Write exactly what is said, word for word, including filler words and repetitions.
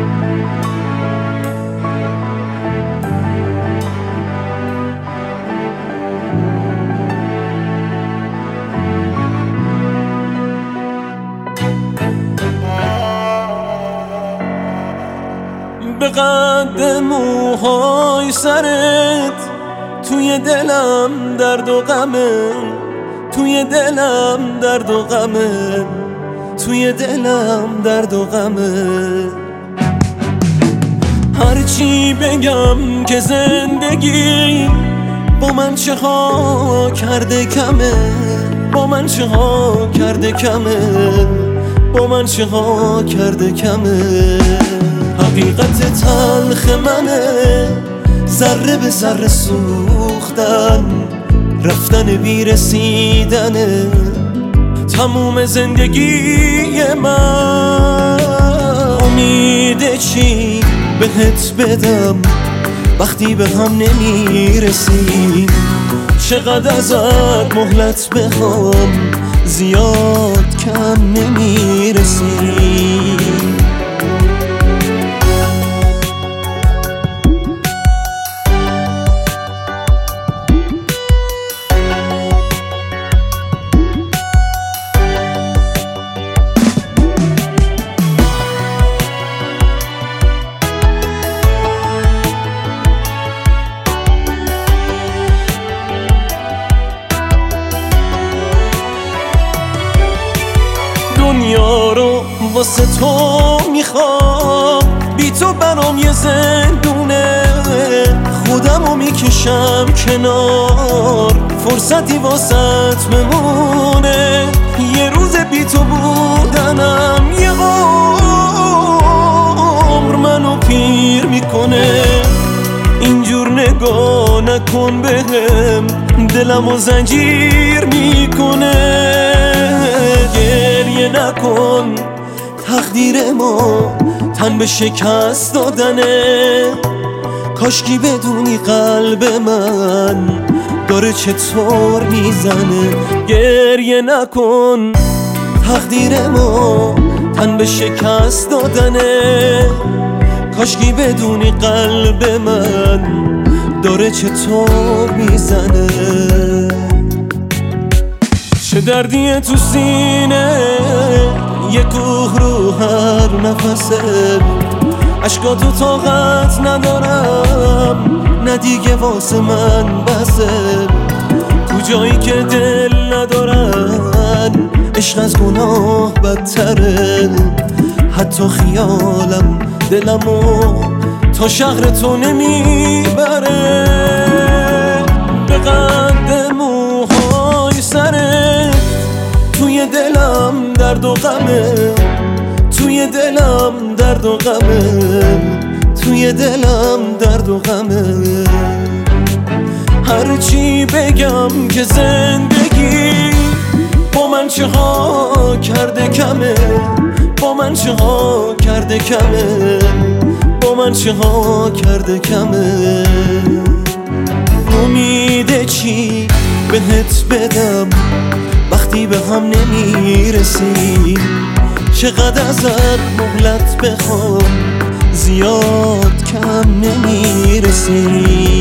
به قد موهای سرت توی دلم درد و غمه، توی دلم درد و غمه، توی دلم درد و غمه. هرچی بگم که زندگی با من چه ها کرده کمه، با من چه ها کرده کمه، با من چه ها کرده کمه. حقیقت تلخ منه ذره به ذره سوختن، رفتن بی رسیدنه تموم زندگی من. امید چی بهت بدم وقتی به هم نمیرسیم، چقدر ازت مهلت بخوام زیاد کم نمیرسیم. دنیا رو واسه تو میخوام، بی تو برام یه زندونه، خودمو میکشم کنار فرصتی واسط بمونه. یه روز بی تو بودنم یه عمر منو پیر میکنه. اینجور نگاه نکن بهم دلمو زنجیر میکنه. گریه نکن تقدیر ما تن به شکست دادنه، کاشکی بدونی قلب من داره چطور میزنه. گریه نکن تقدیر ما تن به شکست دادنه، کاشکی بدونی قلب من داره چطور میزنه. چه دردیه تو سینه یه کوه رو هر نفسه، عشقاتو طاقت ندارم نه دیگه واسه من بسه. کجایی که دل ندارن عشق از گناه بدتره، حتی خیالم دلمو تا شهر تو نمیبره. به قد موهای سرت توی دلم درد و غمه، توی دلم درد و غمه، توی دلم درد و غمه. هرچی بگم که زندگی با من چه ها کرده کمه، با من چه ها کرده کمه، با من چه ها کرده کمه. امید چی بهت بدم وقتی به هم نمیرسیم، چقدر ازت مهلت بخوام زیاد کم نمیرسیم.